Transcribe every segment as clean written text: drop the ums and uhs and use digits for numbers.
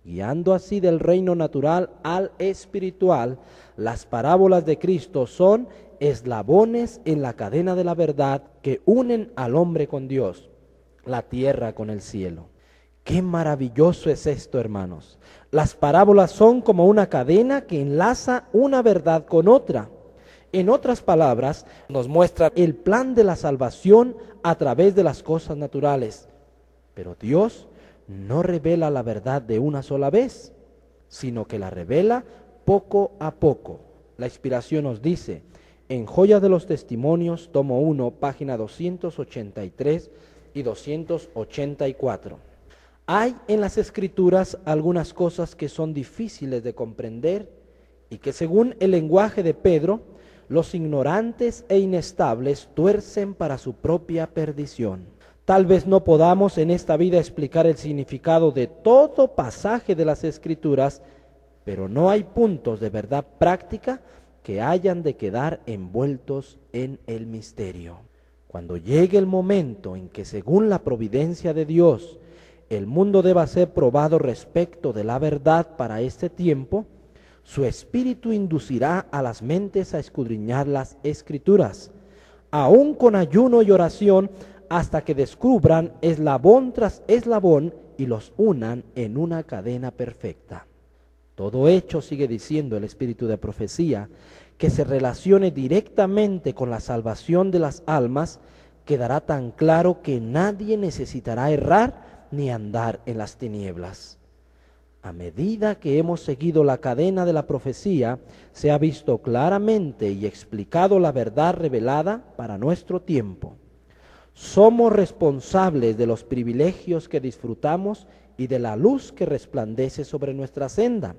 Guiando así del reino natural al espiritual, las parábolas de Cristo son eslabones en la cadena de la verdad que unen al hombre con Dios, la tierra con el cielo. Qué maravilloso es esto, hermanos. Las parábolas son como una cadena que enlaza una verdad con otra. En otras palabras, nos muestra el plan de la salvación a través de las cosas naturales. Pero Dios no revela la verdad de una sola vez, sino que la revela poco a poco. La inspiración nos dice, en Joyas de los Testimonios, tomo 1, página 283 y 284. Hay en las Escrituras algunas cosas que son difíciles de comprender y que, según el lenguaje de Pedro, los ignorantes e inestables tuercen para su propia perdición. Tal vez no podamos en esta vida explicar el significado de todo pasaje de las Escrituras, pero no hay puntos de verdad práctica que hayan de quedar envueltos en el misterio. Cuando llegue el momento en que, según la providencia de Dios, el mundo deba ser probado respecto de la verdad para este tiempo, su espíritu inducirá a las mentes a escudriñar las Escrituras, aún con ayuno y oración, hasta que descubran eslabón tras eslabón y los unan en una cadena perfecta. Todo hecho, sigue diciendo el espíritu de profecía, que se relacione directamente con la salvación de las almas, quedará tan claro que nadie necesitará errar ni andar en las tinieblas. A medida que hemos seguido la cadena de la profecía, se ha visto claramente y explicado la verdad revelada para nuestro tiempo. Somos responsables de los privilegios que disfrutamos y de la luz que resplandece sobre nuestra senda.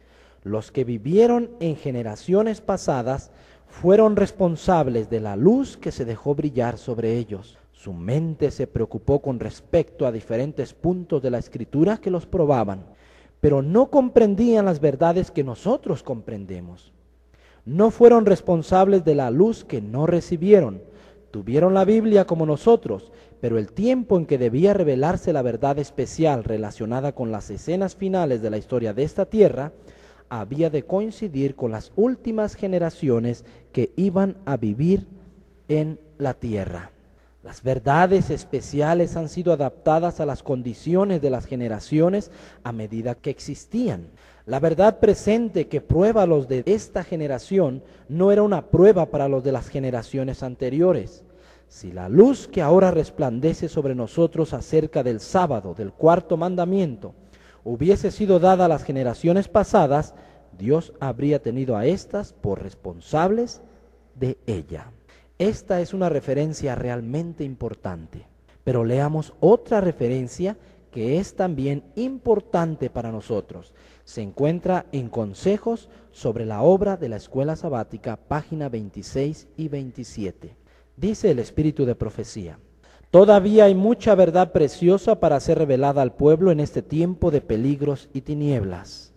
Los que vivieron en generaciones pasadas fueron responsables de la luz que se dejó brillar sobre ellos. Su mente se preocupó con respecto a diferentes puntos de la Escritura que los probaban, pero no comprendían las verdades que nosotros comprendemos. No fueron responsables de la luz que no recibieron. Tuvieron la Biblia como nosotros, pero el tiempo en que debía revelarse la verdad especial relacionada con las escenas finales de la historia de esta tierra, había de coincidir con las últimas generaciones que iban a vivir en la tierra. Las verdades especiales han sido adaptadas a las condiciones de las generaciones a medida que existían. La verdad presente que prueba a los de esta generación no era una prueba para los de las generaciones anteriores. Si la luz que ahora resplandece sobre nosotros acerca del sábado, del cuarto mandamiento, hubiese sido dada a las generaciones pasadas, Dios habría tenido a estas por responsables de ella. Esta es una referencia realmente importante, pero leamos otra referencia que es también importante para nosotros. Se encuentra en Consejos sobre la obra de la Escuela Sabática, página 26 y 27. Dice el espíritu de profecía: todavía hay mucha verdad preciosa para ser revelada al pueblo en este tiempo de peligros y tinieblas.